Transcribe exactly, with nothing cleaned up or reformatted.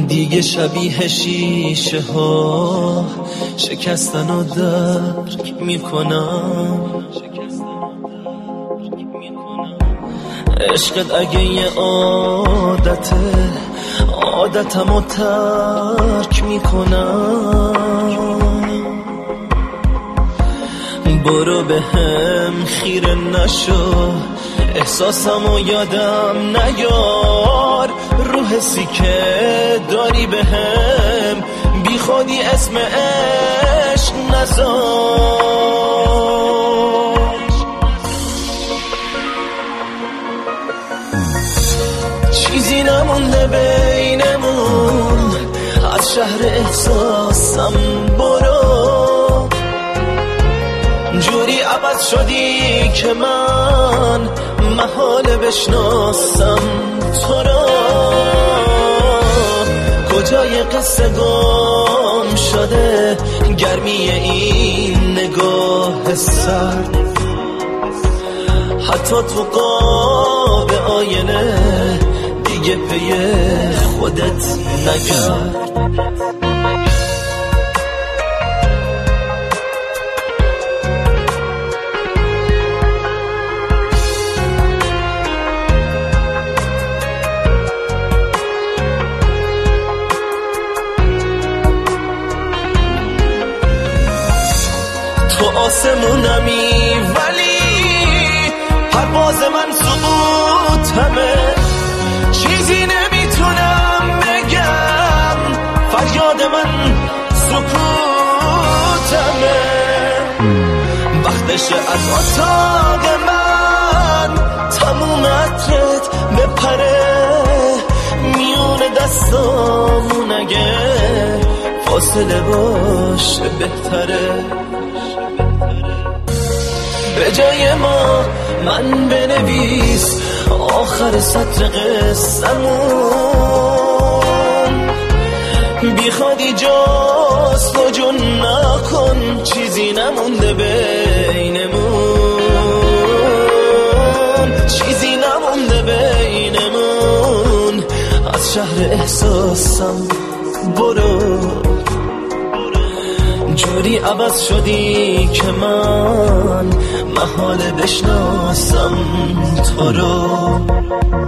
دیگه شبیه شیشه ها شکستن و درک میکنم. عشقت اگه یه عادته عادتمو ترک میکنم. برو به هم خیره نشو احساسمو یادم نیار. رو حسی که داری به هم بی خودی اسم عشق نذار. چیزی نمونده بینمون از شهر احساسم. برو جوری عوض شدی که من محال بشناسم تو را. کجای قصه گم شده گرمی این نگاه سرد. حتی تو قاب آینه دیگه پی خودت نگرد. تو آسمونمی ولی پرواز من سقوطمه. چیزی نمیتونم بگم فریاد من سکوتمه. وقتشه از اتاق من تموم عطرت بپره میون دستامون. اگه فاصله باشه بهتره. به جای ما من بنویس آخر سطر قصه‌مون. بی خودی جست و جون نکن چیزی نمونده بینمون. چیزی نمونده بینمون از شهر احساسم. برو جوری عوض شدی که من محال بشناسم تو رو.